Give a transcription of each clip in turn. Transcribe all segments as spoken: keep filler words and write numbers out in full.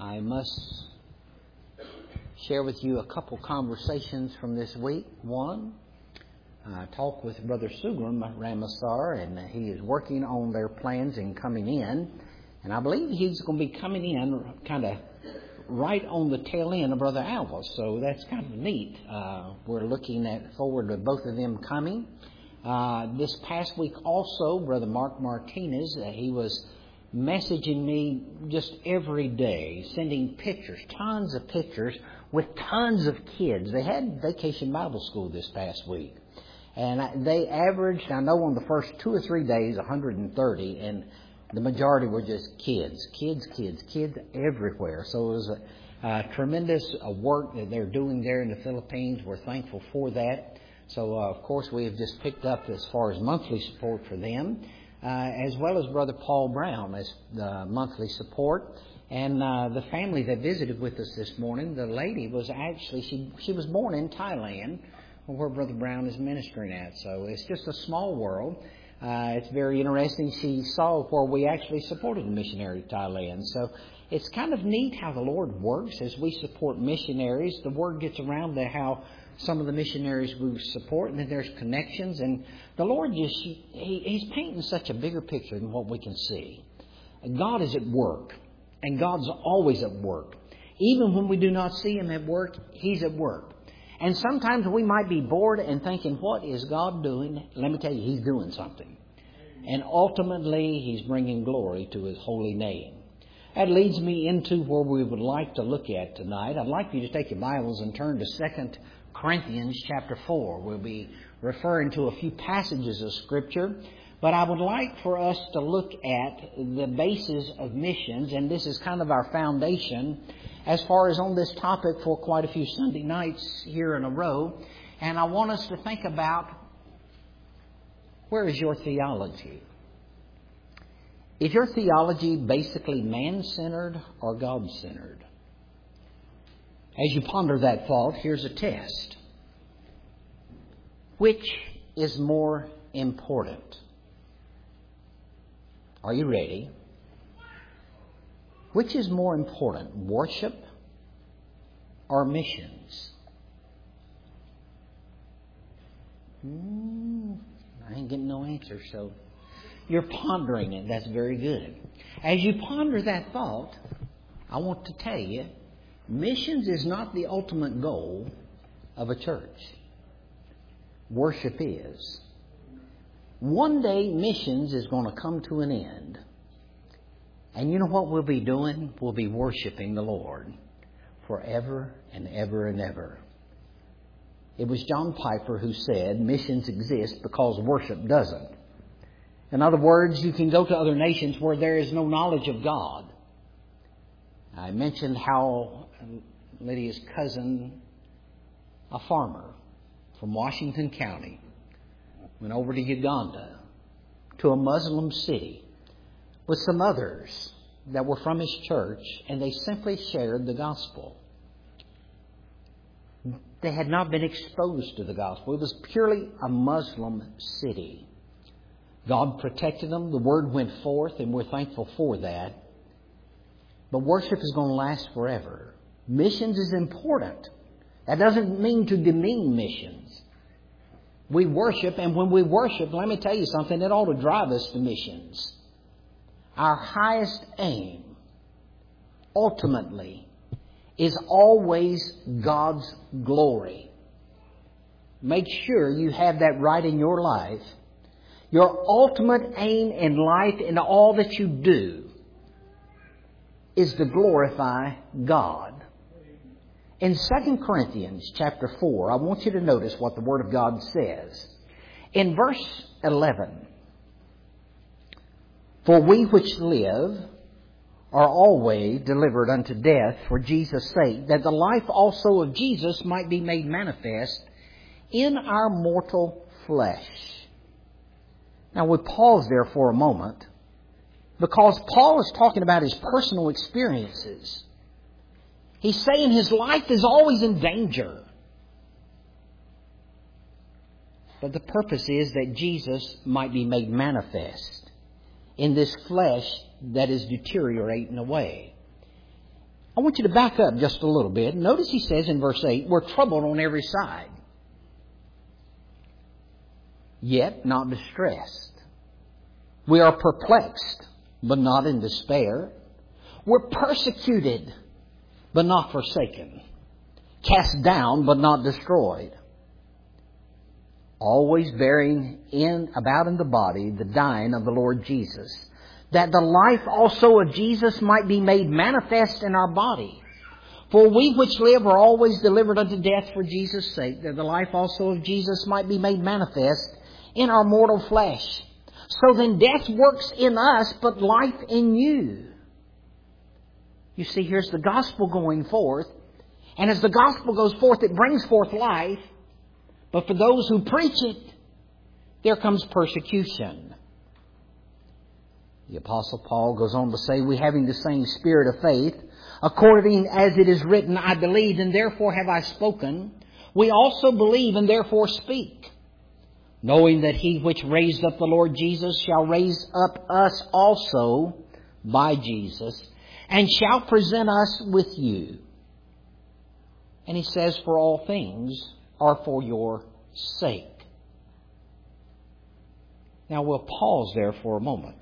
I must share with you a couple conversations from this week. One, I talked with Brother Sugram Ramasar, and he is working on their plans and coming in. And I believe he's going to be coming in kind of right on the tail end of Brother Alva. So that's kind of neat. Uh, we're looking at forward to both of them coming. Uh, this past week also, Brother Mark Martinez, uh, he was messaging me just every day, sending pictures, tons of pictures with tons of kids. They had Vacation Bible School this past week. And they averaged, I know on the first two or three days, one hundred thirty, and the majority were just kids, kids, kids, kids everywhere. So it was a, a tremendous uh, work that they're doing there in the Philippines. We're thankful for that. So, uh, of course, we have just picked up as far as monthly support for them, uh, as well as Brother Paul Brown as the monthly support. And uh, the family that visited with us this morning, the lady was actually, she, she was born in Thailand, where Brother Brown is ministering at. So it's just a small world. Uh, it's very interesting. She saw where we actually supported a missionary to Thailand. So it's kind of neat how the Lord works as we support missionaries. The word gets around to how some of the missionaries we support, and then there's connections. And the Lord just, he, He's painting such a bigger picture than what we can see. God is at work, and God's always at work. Even when we do not see Him at work, He's at work. And sometimes we might be bored and thinking, what is God doing? Let me tell you, He's doing something. And ultimately, He's bringing glory to His holy name. That leads me into where we would like to look at tonight. I'd like you to take your Bibles and turn to Second Corinthians chapter four. We'll be referring to a few passages of Scripture. But I would like for us to look at the basis of missions, and this is kind of our foundation as far as on this topic for quite a few Sunday nights here in a row. And I want us to think about, where is your theology? Is your theology basically man-centered or God-centered? As you ponder that thought, here's a test. Which is more important? Are you ready? Which is more important, worship or missions? Hmm, I ain't getting no answer, so you're pondering it. That's very good. As you ponder that thought, I want to tell you, missions is not the ultimate goal of a church. Worship is. One day, missions is going to come to an end. And you know what we'll be doing? We'll be worshiping the Lord forever and ever and ever. It was John Piper who said, missions exist because worship doesn't. In other words, you can go to other nations where there is no knowledge of God. I mentioned how Lydia's cousin, a farmer from Washington County, went over to Uganda, to a Muslim city, with some others that were from his church, and they simply shared the gospel. They had not been exposed to the gospel. It was purely a Muslim city. God protected them. The word went forth, and we're thankful for that. But worship is going to last forever. Missions is important. That doesn't mean to demean missions. We worship, and when we worship, let me tell you something, it ought to drive us to missions. Our highest aim, ultimately, is always God's glory. Make sure you have that right in your life. Your ultimate aim in life, in all that you do, is to glorify God. In Second Corinthians chapter four, I want you to notice what the Word of God says. In verse eleven, for we which live are always delivered unto death for Jesus' sake, that the life also of Jesus might be made manifest in our mortal flesh. Now we pause there for a moment, because Paul is talking about his personal experiences. He's saying his life is always in danger. But the purpose is that Jesus might be made manifest in this flesh that is deteriorating away. I want you to back up just a little bit. Notice he says in verse eight, we're troubled on every side, yet not distressed. We are perplexed, but not in despair. We're persecuted, but not forsaken. Cast down, but not destroyed. Always bearing in about in the body the dying of the Lord Jesus, that the life also of Jesus might be made manifest in our body. For we which live are always delivered unto death for Jesus' sake, that the life also of Jesus might be made manifest in our mortal flesh. So then death works in us, but life in you. You see, here's the gospel going forth. And as the gospel goes forth, it brings forth life. But for those who preach it, there comes persecution. The Apostle Paul goes on to say, we having the same spirit of faith, according as it is written, I believed and therefore have I spoken. We also believe and therefore speak, knowing that he which raised up the Lord Jesus shall raise up us also by Jesus, and shall present us with you. And he says, for all things are for your sake. Now we'll pause there for a moment.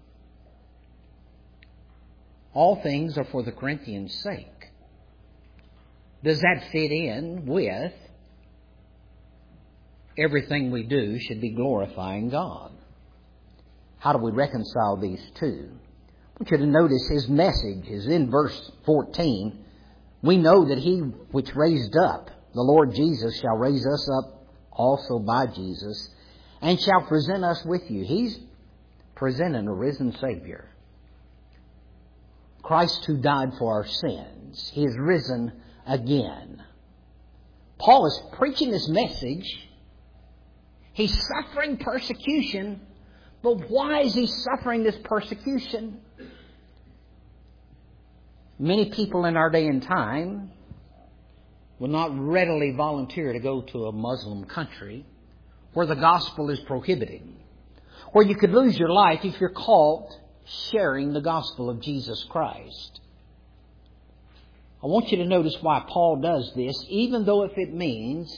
All things are for the Corinthians' sake. Does that fit in with everything we do should be glorifying God? How do we reconcile these two? I want you to notice his message is in verse fourteen. We know that he which raised up the Lord Jesus shall raise us up also by Jesus, and shall present us with you. He's presenting a risen Savior. Christ who died for our sins. He is risen again. Paul is preaching this message. He's suffering persecution. But why is he suffering this persecution? Many people in our day and time will not readily volunteer to go to a Muslim country where the gospel is prohibited, where you could lose your life if you're caught sharing the gospel of Jesus Christ. I want you to notice why Paul does this, even though if it means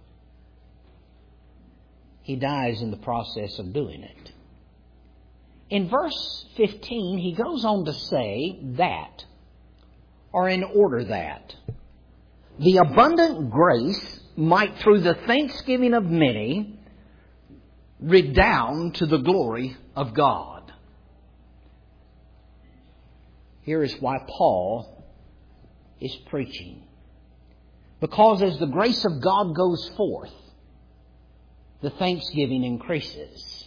he dies in the process of doing it. In verse fifteen, he goes on to say that, or in order that, the abundant grace might through the thanksgiving of many redound to the glory of God. Here is why Paul is preaching. Because as the grace of God goes forth, the thanksgiving increases.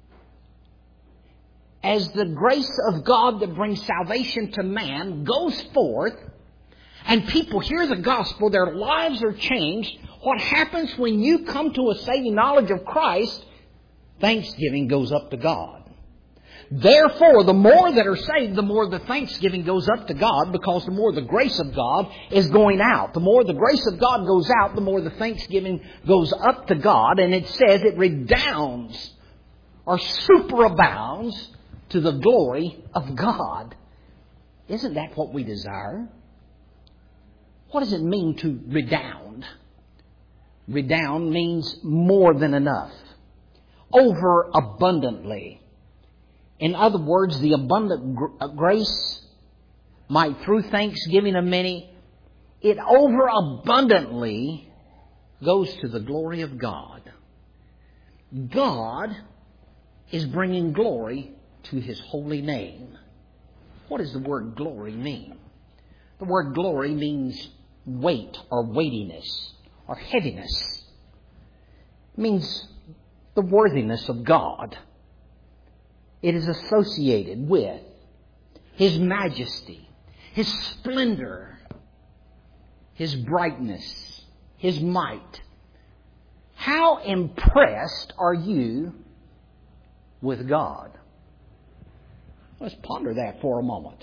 As the grace of God that brings salvation to man goes forth, and people hear the gospel, their lives are changed. What happens when you come to a saving knowledge of Christ? Thanksgiving goes up to God. Therefore, the more that are saved, the more the thanksgiving goes up to God, because the more the grace of God is going out. The more the grace of God goes out, the more the thanksgiving goes up to God. And it says it redounds or superabounds to the glory of God. Isn't that what we desire? What does it mean to redound? Redound means more than enough. Over abundantly. In other words, the abundant gr- grace might, through thanksgiving of many, it over abundantly goes to the glory of God. God is bringing glory to His holy name. What does the word glory mean? The word glory means weight or weightiness or heaviness. It means the worthiness of God. It is associated with His majesty, His splendor, His brightness, His might. How impressed are you with God? Let's ponder that for a moment.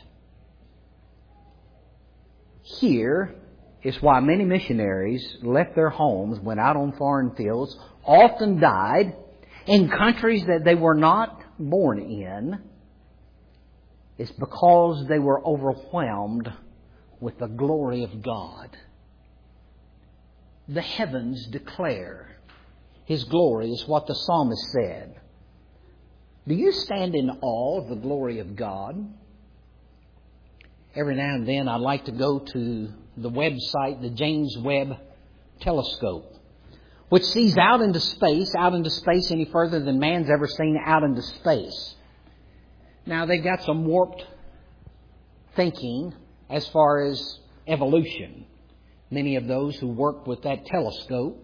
Here is why many missionaries left their homes, went out on foreign fields, often died in countries that they were not born in. It's because they were overwhelmed with the glory of God. The heavens declare His glory, is what the psalmist said. Do you stand in awe of the glory of God? Every now and then I like to go to the website, the James Webb Telescope, which sees out into space, out into space any further than man's ever seen out into space. Now, they've got some warped thinking as far as evolution. Many of those who work with that telescope.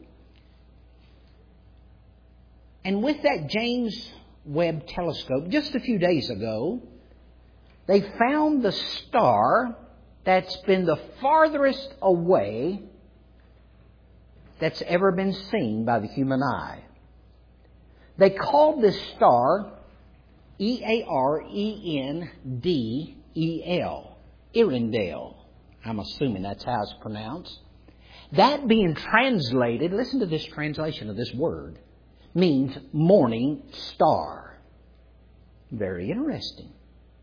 And with that James Webb Telescope, just a few days ago, they found the star that's been the farthest away that's ever been seen by the human eye. They called this star E A R E N D E L, Earendel. I'm assuming that's how it's pronounced. That being translated, listen to this translation of this word, means morning star. Very interesting.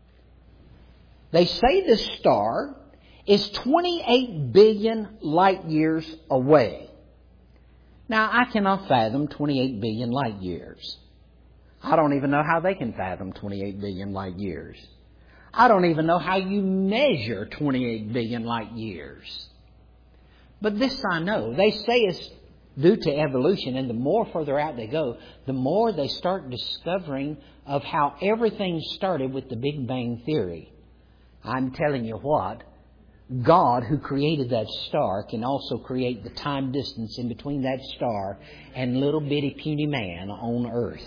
They say this star is twenty-eight billion light years away. Now, I cannot fathom twenty-eight billion light years. I don't even know how they can fathom twenty-eight billion light years. I don't even know how you measure twenty-eight billion light years. But this I know. They say it's due to evolution, and the more further out they go, the more they start discovering of how everything started with the Big Bang Theory. I'm telling you what, God, who created that star, can also create the time distance in between that star and little bitty puny man on earth.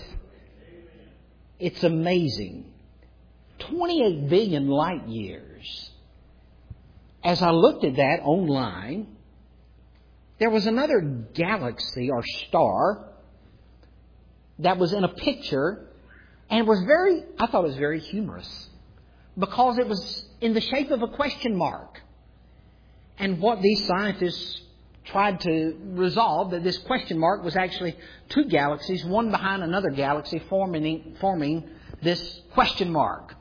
It's amazing. twenty-eight billion light years. As I looked at that online, there was another galaxy or star that was in a picture, and was very, I thought it was very humorous, because it was in the shape of a question mark. And what these scientists tried to resolve, that this question mark was actually two galaxies, one behind another galaxy, forming, forming this question mark.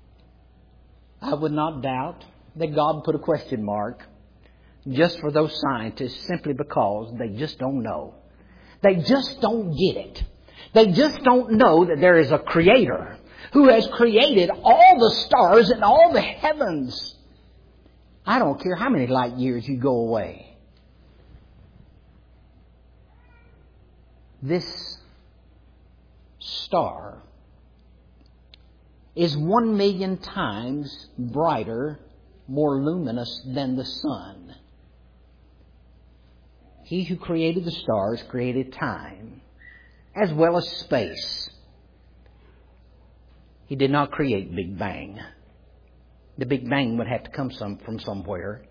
I would not doubt that God put a question mark just for those scientists, simply because they just don't know. They just don't get it. They just don't know that there is a Creator who has created all the stars and all the heavens. I don't care how many light years you go away. This star is one million times brighter, more luminous than the sun. He who created the stars created time as well as space. He did not create Big Bang. The Big Bang would have to come some, from somewhere.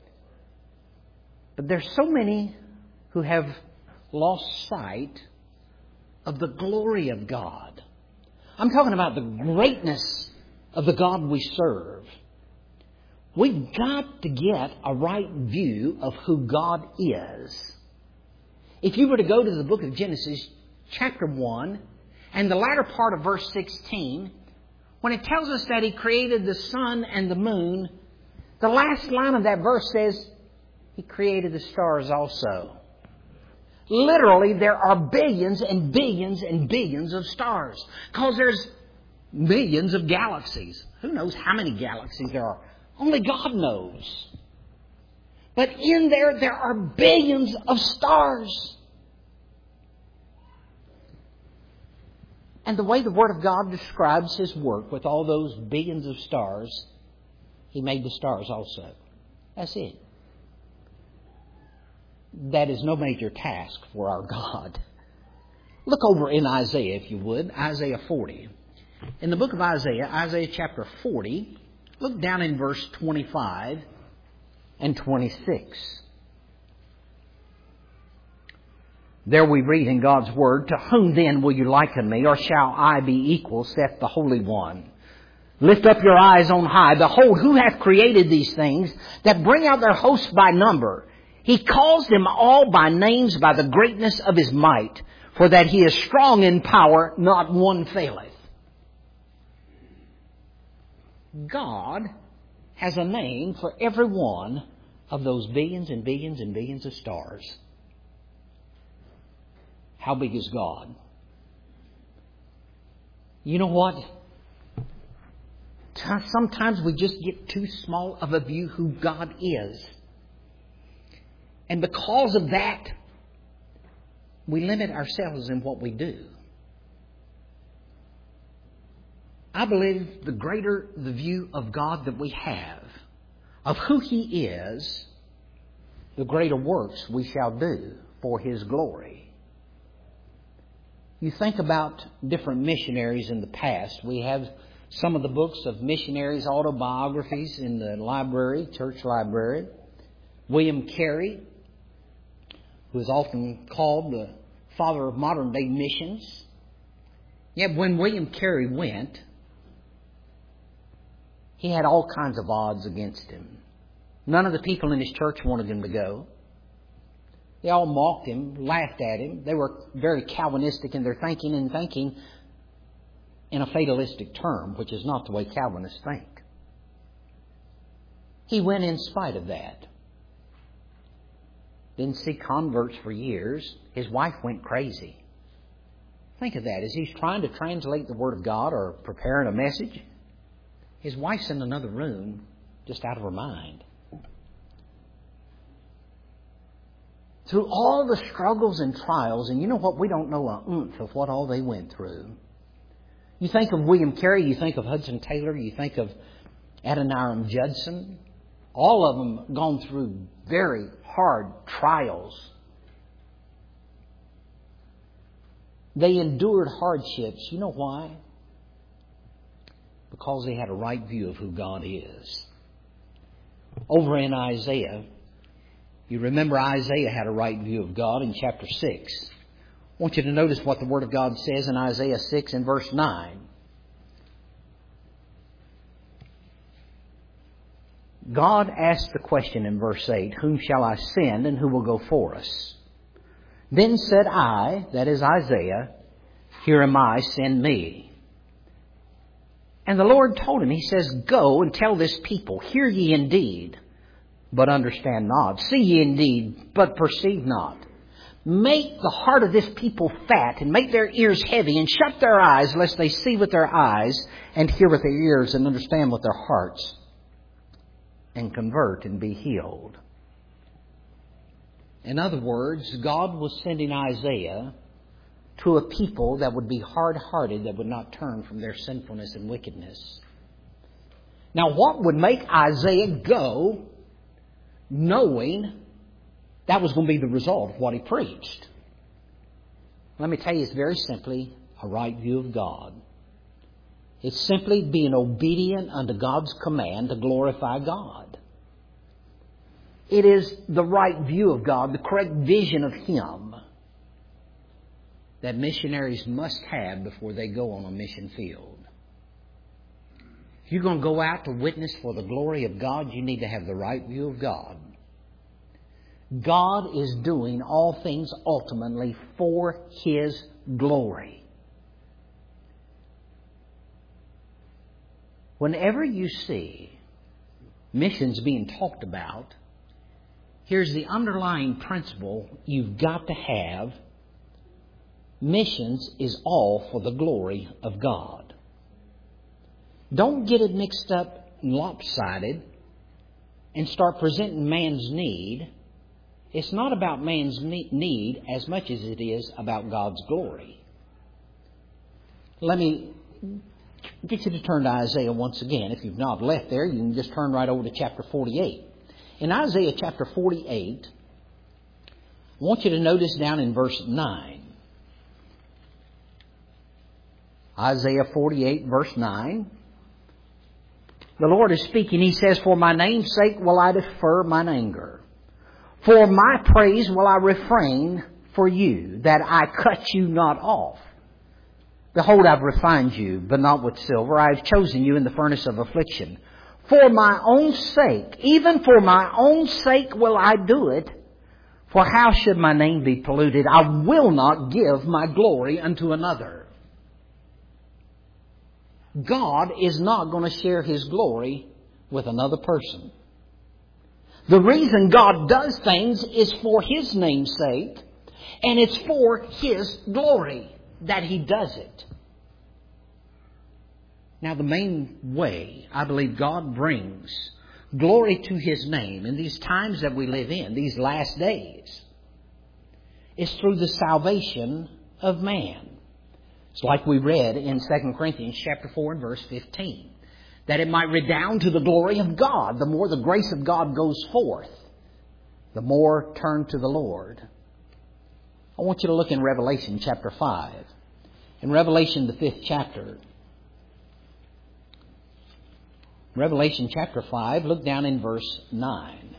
But there's so many who have lost sight of the glory of God. I'm talking about the greatness of the God we serve. We've got to get a right view of who God is. If you were to go to the book of Genesis, chapter one, and the latter part of verse sixteen, when it tells us that He created the sun and the moon, the last line of that verse says He created the stars also. Literally, there are billions and billions and billions of stars, because there's millions of galaxies. Who knows how many galaxies there are? Only God knows. But in there, there are billions of stars. And the way the Word of God describes His work with all those billions of stars, He made the stars also. That's it. That is no major task for our God. Look over in Isaiah, if you would, Isaiah forty. In the book of Isaiah, Isaiah chapter forty, look down in verse twenty-five and twenty-six. There we read in God's Word, "To whom then will you liken me, or shall I be equal, saith the Holy One? Lift up your eyes on high. Behold, who hath created these things, that bring out their hosts by number? He calls them all by names, by the greatness of His might. For that He is strong in power, not one faileth." God has a name for every one of those billions and billions and billions of stars. How big is God? You know what? Sometimes we just get too small of a view who God is. And because of that, we limit ourselves in what we do. I believe the greater the view of God that we have, of who He is, the greater works we shall do for His glory. You think about different missionaries in the past. We have some of the books of missionaries' autobiographies in the library, church library. William Carey, who is often called the father of modern day missions. Yet when William Carey went, he had all kinds of odds against him. None of the people in his church wanted him to go. They all mocked him, laughed at him. They were very Calvinistic in their thinking and thinking in a fatalistic term, which is not the way Calvinists think. He went in spite of that. Didn't see converts for years. His wife went crazy. Think of that. As he's trying to translate the Word of God or preparing a message, his wife's in another room, just out of her mind. Through all the struggles and trials, and you know what? We don't know a oomph of what all they went through. You think of William Carey, you think of Hudson Taylor, you think of Adoniram Judson. All of them gone through very hard trials. They endured hardships. You know why? Because they had a right view of who God is. Over in Isaiah, you remember Isaiah had a right view of God in chapter six. I want you to notice what the Word of God says in Isaiah six and verse nine. God asked the question in verse eight, whom shall I send and who will go for us? Then said I, that is Isaiah, here am I, send me. And the Lord told him, He says, go and tell this people, hear ye indeed, but understand not. See ye indeed, but perceive not. Make the heart of this people fat, and make their ears heavy, and shut their eyes, lest they see with their eyes, and hear with their ears, and understand with their hearts, and convert and be healed. In other words, God was sending Isaiah to a people that would be hard-hearted, that would not turn from their sinfulness and wickedness. Now, what would make Isaiah go knowing that was going to be the result of what he preached? Let me tell you, it's very simply a right view of God. It's simply being obedient unto God's command to glorify God. It is the right view of God, the correct vision of Him that missionaries must have before they go on a mission field. If you're going to go out to witness for the glory of God, you need to have the right view of God. God is doing all things ultimately for His glory. Whenever you see missions being talked about, here's the underlying principle you've got to have. Missions is all for the glory of God. Don't get it mixed up and lopsided and start presenting man's need. It's not about man's need as much as it is about God's glory. Let me get you to turn to Isaiah once again. If you've not left there, you can just turn right over to chapter forty-eight. In Isaiah chapter forty-eight, I want you to notice down in verse nine. Isaiah forty-eight, verse nine. The Lord is speaking. He says, for my name's sake will I defer mine anger. For my praise will I refrain for you, that I cut you not off. Behold, I've refined you, but not with silver. I have chosen you in the furnace of affliction. For my own sake, even for my own sake will I do it. For how should my name be polluted? I will not give my glory unto another. God is not going to share His glory with another person. The reason God does things is for His name's sake, and it's for His glory that He does it. Now, the main way I believe God brings glory to His name in these times that we live in, these last days, is through the salvation of man. It's like we read in Second Corinthians chapter four and verse fifteen. That it might redound to the glory of God. The more the grace of God goes forth, the more turn to the Lord. I want you to look in Revelation chapter five. In Revelation, the fifth chapter. Revelation chapter five, look down in verse nine.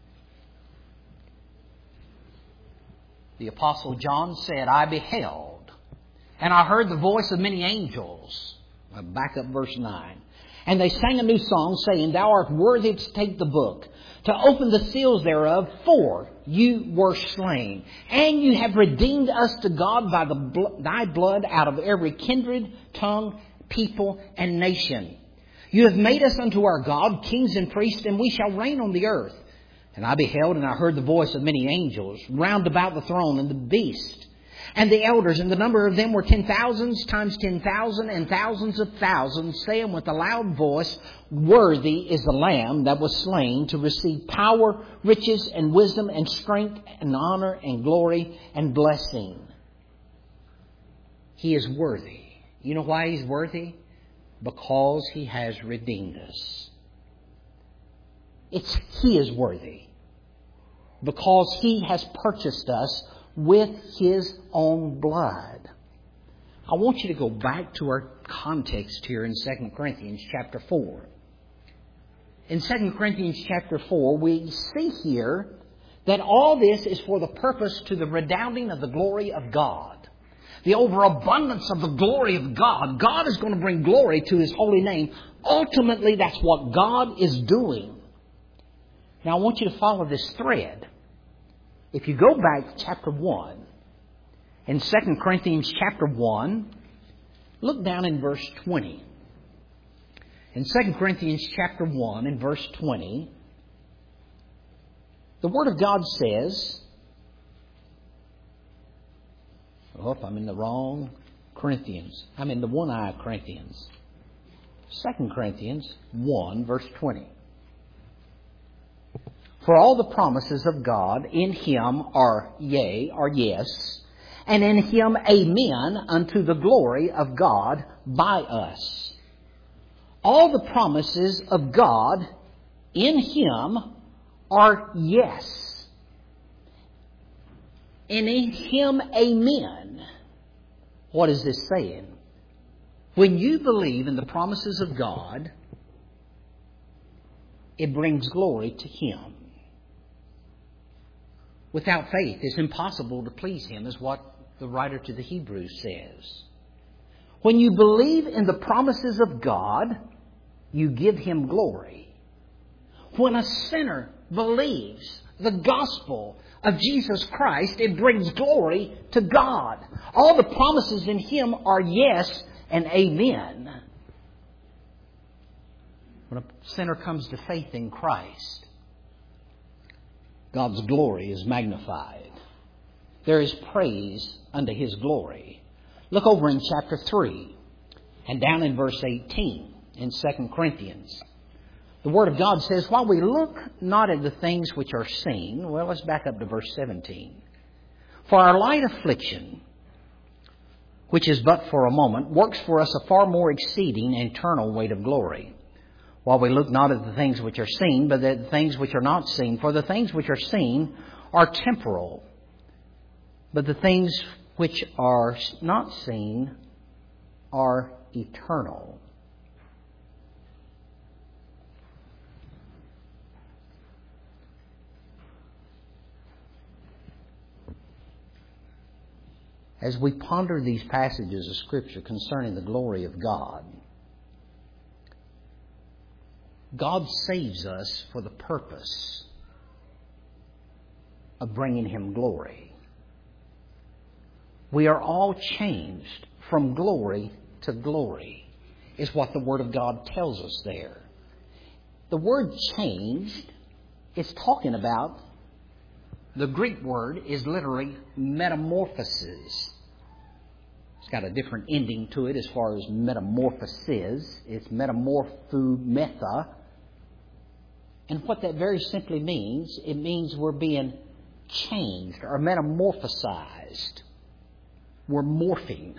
The Apostle John said, I beheld, and I heard the voice of many angels. Back up verse nine. And they sang a new song, saying, Thou art worthy to take the book, to open the seals thereof, for you were slain. And you have redeemed us to God by the bl- thy blood out of every kindred, tongue, people, and nation. You have made us unto our God kings and priests, and we shall reign on the earth. And I beheld, and I heard the voice of many angels round about the throne and the beast, and the elders, and the number of them were ten thousands times ten thousand, and thousands of thousands, saying with a loud voice, Worthy is the Lamb that was slain to receive power, riches, and wisdom, and strength, and honor, and glory, and blessing. He is worthy. You know why He's worthy? Because He has redeemed us. It's He is worthy. Because He has purchased us with His own blood. I want you to go back to our context here in Second Corinthians chapter four. In Second Corinthians chapter four, we see here that all this is for the purpose to the redounding of the glory of God. The overabundance of the glory of God. God is going to bring glory to His holy name. Ultimately, that's what God is doing. Now, I want you to follow this thread. If you go back to chapter one, in Second Corinthians chapter one, look down in verse twenty. In Second Corinthians chapter one and verse twenty, the Word of God says, oh, I'm in the wrong Corinthians. I'm in the one-eye Corinthians. Second Corinthians one, verse twenty. For all the promises of God in Him are yea, are yes, and in Him amen unto the glory of God by us. All the promises of God in Him are yes, and in Him amen. What is this saying? When you believe in the promises of God, it brings glory to Him. Without faith, it's impossible to please Him, is what the writer to the Hebrews says. When you believe in the promises of God, you give Him glory. When a sinner believes the gospel of Jesus Christ, it brings glory to God. All the promises in Him are yes and amen. When a sinner comes to faith in Christ, God's glory is magnified. There is praise unto His glory. Look over in chapter three and down in verse eighteen in Second Corinthians. The Word of God says, While we look not at the things which are seen, well, let's back up to verse seventeen. For our light affliction, which is but for a moment, works for us a far more exceeding and eternal weight of glory. While we look not at the things which are seen, but at the things which are not seen. For the things which are seen are temporal, but the things which are not seen are eternal. As we ponder these passages of Scripture concerning the glory of God, God saves us for the purpose of bringing Him glory. We are all changed from glory to glory, is what the Word of God tells us there. The word changed is talking about, the Greek word is literally metamorphosis. It's got a different ending to it as far as metamorphosis. It's metamorphumetha. And what that very simply means, it means we're being changed or metamorphosized. We're morphing.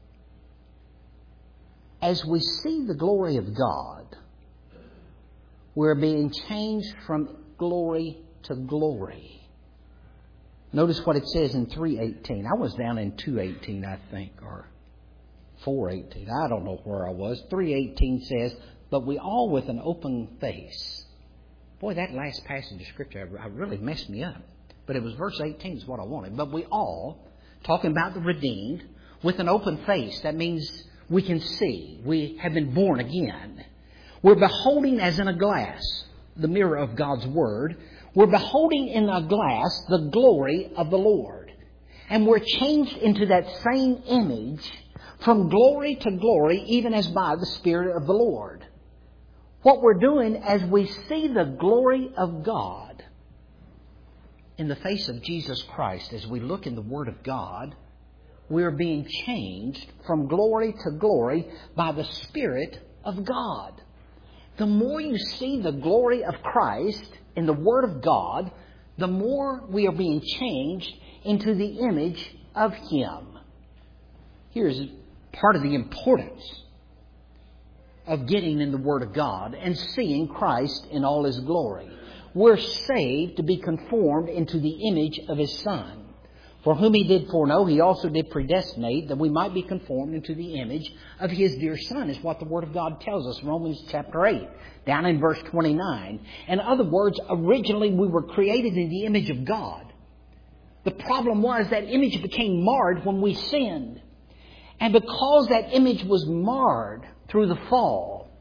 As we see the glory of God, we're being changed from glory to glory. Notice what it says in three eighteen. I was down in two eighteen, I think, or four eighteen. I don't know where I was. three eighteen says, but we all with an open face. Boy, that last passage of Scripture really messed me up. But it was verse eighteen is what I wanted. But we all, talking about the redeemed, with an open face. That means we can see. We have been born again. We're beholding as in a glass, the mirror of God's Word. We're beholding in a glass the glory of the Lord. And we're changed into that same image from glory to glory, even as by the Spirit of the Lord. What we're doing as we see the glory of God in the face of Jesus Christ, as we look in the Word of God, we're being changed from glory to glory by the Spirit of God. The more you see the glory of Christ in the Word of God, the more we are being changed into the image of Him. Here's part of the importance of getting in the Word of God and seeing Christ in all His glory. We're saved to be conformed into the image of His Son. For whom He did foreknow, He also did predestinate, that we might be conformed into the image of His dear Son, is what the Word of God tells us. Romans chapter eight, down in verse twenty-nine. In other words, originally we were created in the image of God. The problem was that image became marred when we sinned. And because that image was marred through the fall,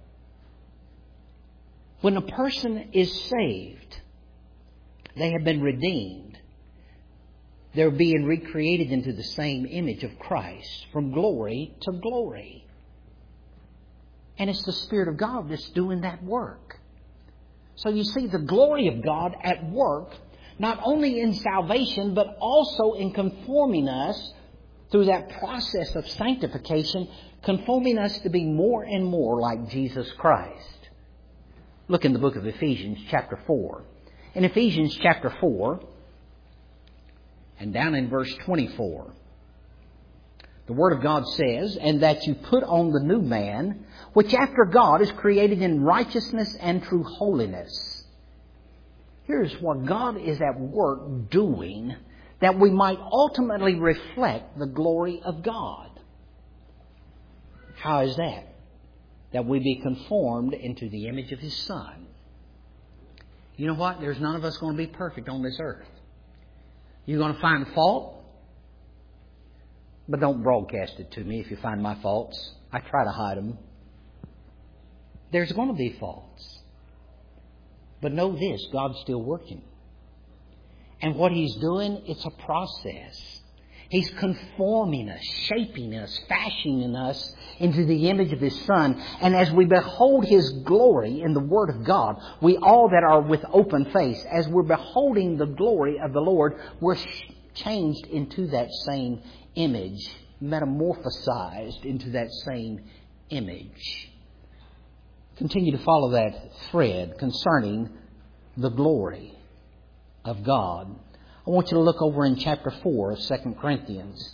when a person is saved, they have been redeemed. They're being recreated into the same image of Christ from glory to glory. And it's the Spirit of God that's doing that work. So you see the glory of God at work, not only in salvation, but also in conforming us through that process of sanctification, conforming us to be more and more like Jesus Christ. Look in the book of Ephesians chapter four. In Ephesians chapter four, and down in verse twenty-four, the Word of God says, and that you put on the new man, which after God is created in righteousness and true holiness. Here's what God is at work doing, that we might ultimately reflect the glory of God. How is that? That we be conformed into the image of His Son. You know what? There's none of us going to be perfect on this earth. You're going to find fault, but don't broadcast it to me if you find my faults. I try to hide them. There's going to be faults. But know this, God's still working. And what He's doing, it's a process. He's conforming us, shaping us, fashioning us into the image of His Son. And as we behold His glory in the Word of God, we all that are with open face, as we're beholding the glory of the Lord, we're changed into that same image, metamorphosized into that same image. Continue to follow that thread concerning the glory of God. I want you to look over in chapter four of Second Corinthians.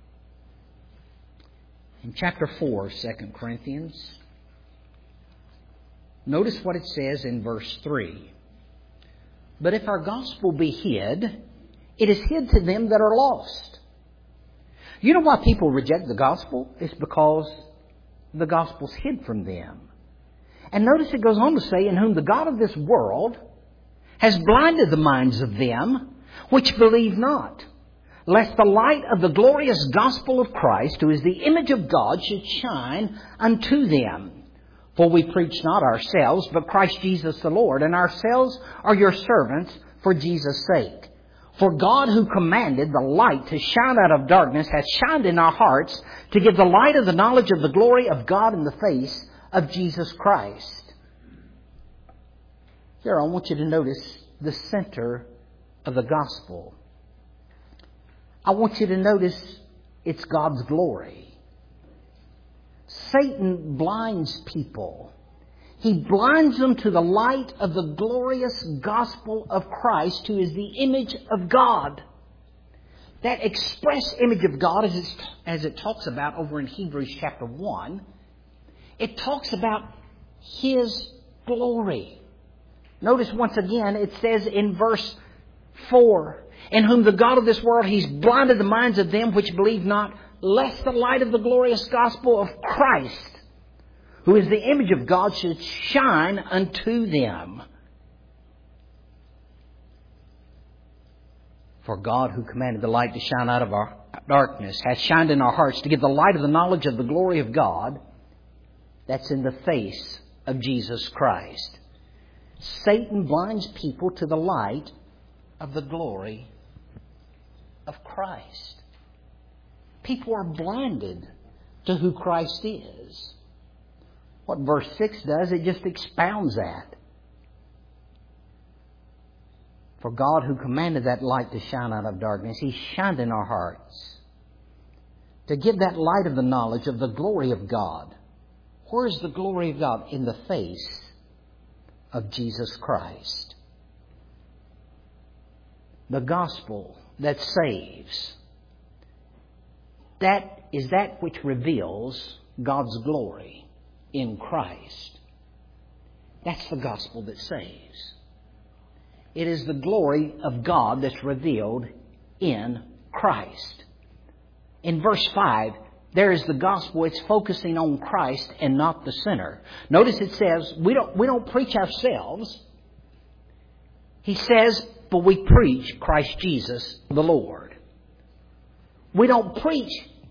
In chapter four of Second Corinthians, notice what it says in verse three. But if our gospel be hid, it is hid to them that are lost. You know why people reject the gospel? It's because the gospel's hid from them. And notice it goes on to say, in whom the God of this world has blinded the minds of them which believe not, lest the light of the glorious gospel of Christ, who is the image of God, should shine unto them. For we preach not ourselves, but Christ Jesus the Lord, and ourselves are your servants for Jesus' sake. For God, who commanded the light to shine out of darkness, hath shined in our hearts to give the light of the knowledge of the glory of God in the face of Jesus Christ. Here, I want you to notice the center of the gospel. I want you to notice it's God's glory. Satan blinds people. He blinds them to the light of the glorious gospel of Christ, who is the image of God. That express image of God, as, it's, as it talks about over in Hebrews chapter one, it talks about His glory. Notice once again, it says in verse four, in whom the God of this world, He's blinded the minds of them which believe not, lest the light of the glorious gospel of Christ, who is the image of God, should shine unto them. For God, who commanded the light to shine out of our darkness, hath shined in our hearts to give the light of the knowledge of the glory of God that's in the face of Jesus Christ. Satan blinds people to the light of the glory of Christ. People are blinded to who Christ is. What verse six does, it just expounds that. For God, who commanded that light to shine out of darkness, He shined in our hearts to give that light of the knowledge of the glory of God. Where is the glory of God? In the face of Jesus Christ. The gospel that saves. That is that which reveals God's glory in Christ. That's the gospel that saves. It is the glory of God that's revealed in Christ. In verse five, there is the gospel. It's focusing on Christ and not the sinner. Notice it says, we don't, we don't preach ourselves. He says, but we preach Christ Jesus the Lord. We don't preach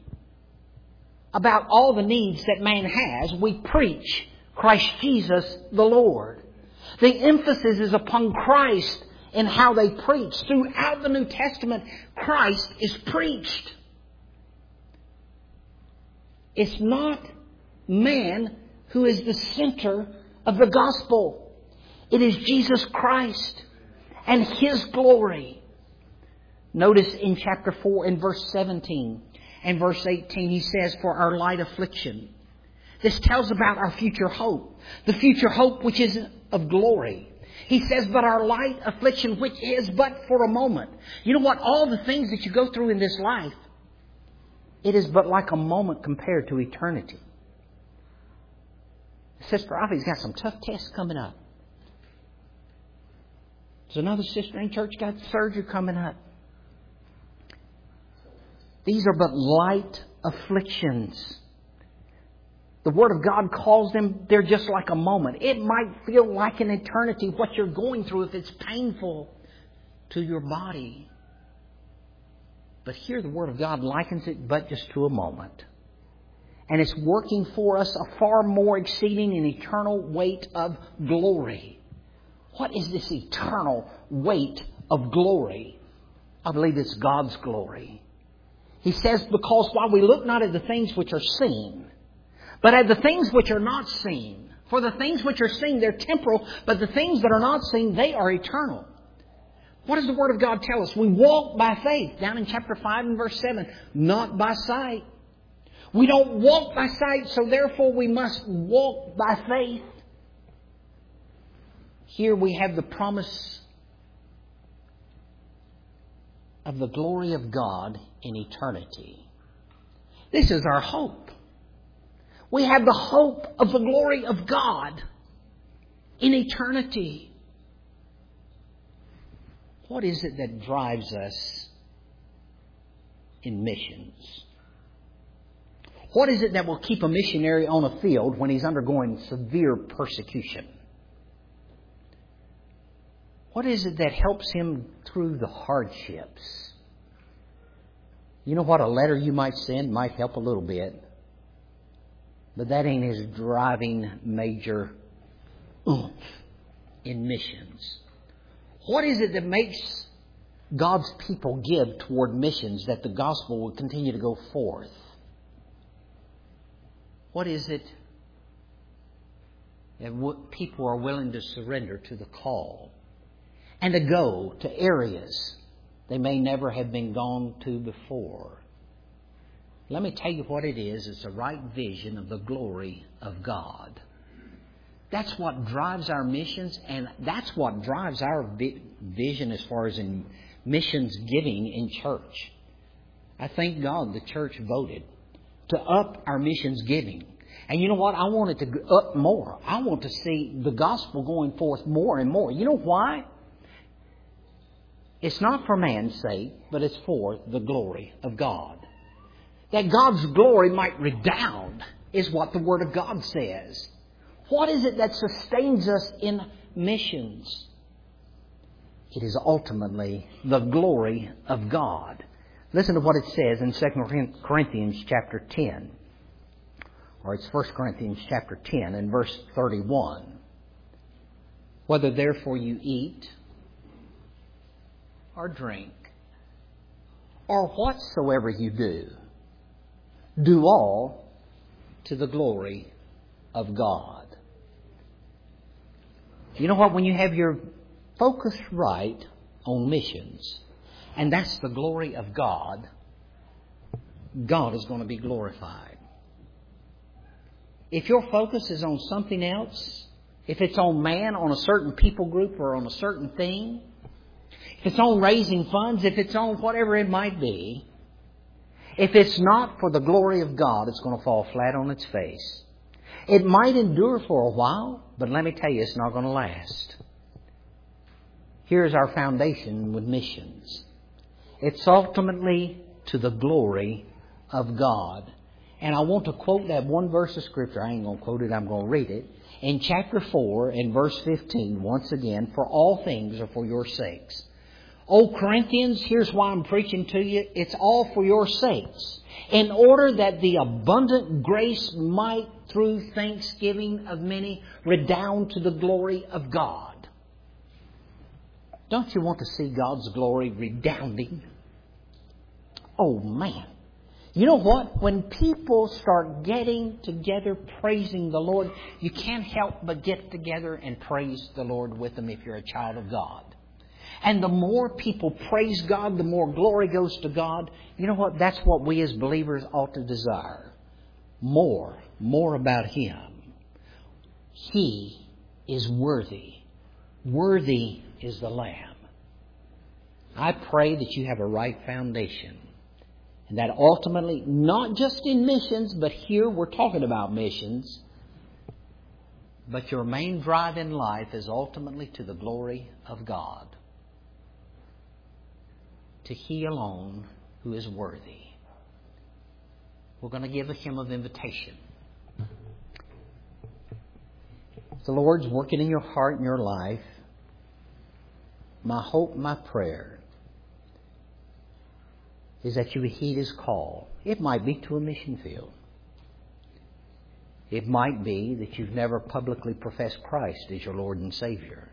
about all the needs that man has. We preach Christ Jesus the Lord. The emphasis is upon Christ in how they preach. Throughout the New Testament, Christ is preached. It's not man who is the center of the gospel. It is Jesus Christ and His glory. Notice in chapter four and verse seventeen and verse eighteen, he says, for our light affliction. This tells about our future hope. The future hope which is of glory. He says, but our light affliction, which is but for a moment. You know what? All the things that you go through in this life, it is but like a moment compared to eternity. Sister Ivy's got some tough tests coming up. There's another sister in church got surgery coming up. These are but light afflictions. The Word of God calls them, they're just like a moment. It might feel like an eternity, what you're going through, if it's painful to your body. But here the Word of God likens it but just to a moment. And it's working for us a far more exceeding and eternal weight of glory. What is this eternal weight of glory? I believe it's God's glory. He says, because while we look not at the things which are seen, but at the things which are not seen. For the things which are seen, they're temporal, but the things that are not seen, they are eternal. What does the Word of God tell us? We walk by faith. Down in chapter five and verse seven, not by sight. We don't walk by sight, so therefore we must walk by faith. Here we have the promise of the glory of God in eternity. This is our hope. We have the hope of the glory of God in eternity. What is it that drives us in missions? What is it that will keep a missionary on a field when he's undergoing severe persecution? What is it that helps him through the hardships? You know what? A letter you might send might help a little bit. But that ain't his driving major oomph in missions. What is it that makes God's people give toward missions, that the gospel will continue to go forth? What is it? that people are willing to surrender to the call and to go to areas they may never have been gone to before. Let me tell you what it is. It's a right vision of the glory of God. That's what drives our missions, and that's what drives our vi- vision as far as in missions giving in church. I thank God the church voted to up our missions giving. And you know what? I want it to go up more. I want to see the gospel going forth more and more. You know why? It's not for man's sake, but it's for the glory of God. That God's glory might redound is what the Word of God says. What is it that sustains us in missions? It is ultimately the glory of God. Listen to what it says in Second Corinthians chapter ten. Or it's First Corinthians chapter ten and verse thirty-one. Whether therefore you eat or drink or whatsoever you do, do all to the glory of God. You know what? When you have your focus right on missions, and that's the glory of God, God is going to be glorified. If your focus is on something else, if it's on man, on a certain people group, or on a certain thing, if it's on raising funds, if it's on whatever it might be, if it's not for the glory of God, it's going to fall flat on its face. It might endure for a while, but let me tell you, it's not going to last. Here's our foundation with missions. It's ultimately to the glory of God. And I want to quote that one verse of Scripture. I ain't going to quote it, I'm going to read it. In chapter four, in verse fifteen, once again, for all things are for your sakes. Oh, Corinthians, here's why I'm preaching to you. It's all for your sakes, in order that the abundant grace might, through thanksgiving of many, redound to the glory of God. Don't you want to see God's glory redounding? Oh, man. You know what? When people start getting together praising the Lord, you can't help but get together and praise the Lord with them if you're a child of God. And the more people praise God, the more glory goes to God. You know what? That's what we as believers ought to desire. More, more about Him. He is worthy. Worthy is the Lamb. I pray that you have a right foundation. And that ultimately, not just in missions, but here we're talking about missions, but your main drive in life is ultimately to the glory of God. To He alone who is worthy. We're going to give a hymn of invitation. If the Lord's working in your heart and your life, my hope, my prayer is that you would heed His call. It might be to a mission field. It might be that you've never publicly professed Christ as your Lord and Savior.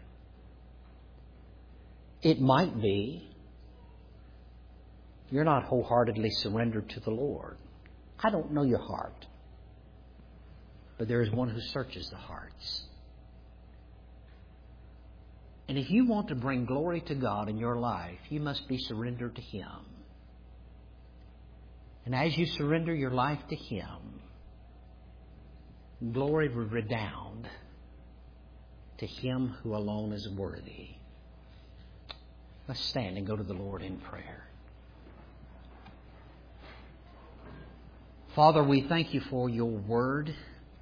It might be you're not wholeheartedly surrendered to the Lord. I don't know your heart. But there is one who searches the hearts. And if you want to bring glory to God in your life, you must be surrendered to Him. And as you surrender your life to Him, glory will redound to Him who alone is worthy. Let's stand and go to the Lord in prayer. Father, we thank You for Your Word.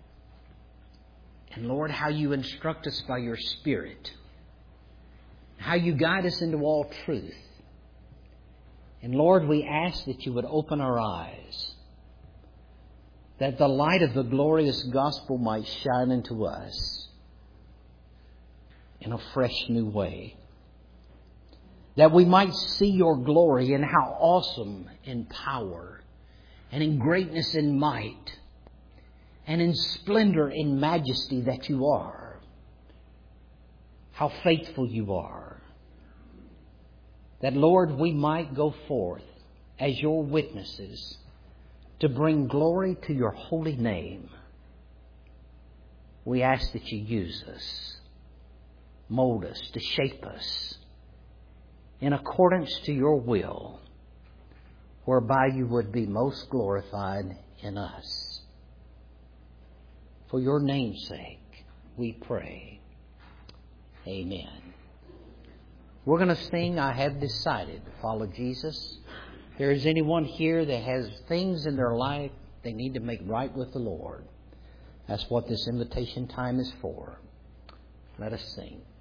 And Lord, how You instruct us by Your Spirit. How You guide us into all truth. And Lord, we ask that You would open our eyes, that the light of the glorious gospel might shine into us in a fresh new way. That we might see Your glory and how awesome in power and in greatness and might and in splendor and majesty that You are. How faithful You are. That, Lord, we might go forth as Your witnesses to bring glory to Your holy name. We ask that you use us, mold us, to shape us in accordance to your will, whereby you would be most glorified in us. For your name's sake, we pray. Amen. We're going to sing, I Have Decided to Follow Jesus. If there is anyone here that has things in their life they need to make right with the Lord, that's what this invitation time is for. Let us sing.